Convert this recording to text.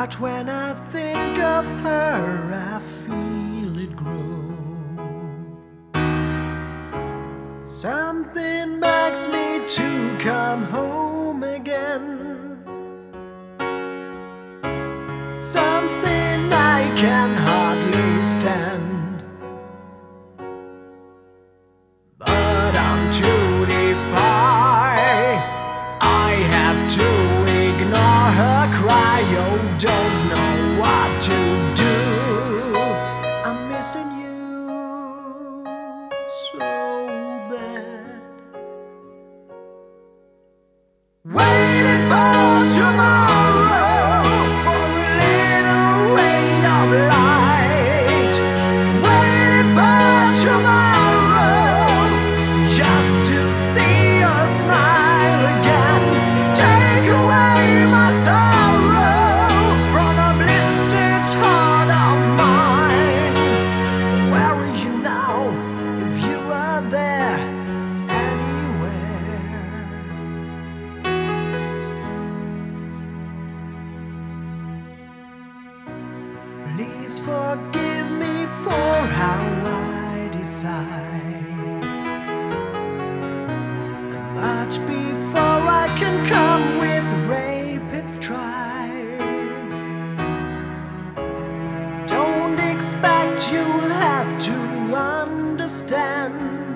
But when I think of her, I feel it grow. Something begs me to come home again. Something I can hardly stand. But I'm too defy. I have to ignore her cry. Oh, don't know what to do. I'm missing you so bad. Waiting for tomorrow, for a little ray of light. Waiting for tomorrow, just to see your smile again. Take away my sorrow from a blistered heart of mine. Where are you now, if you are there anywhere? Please forgive me for how I decide. Much before I can come with rapid strides. Don't expect you'll have to understand.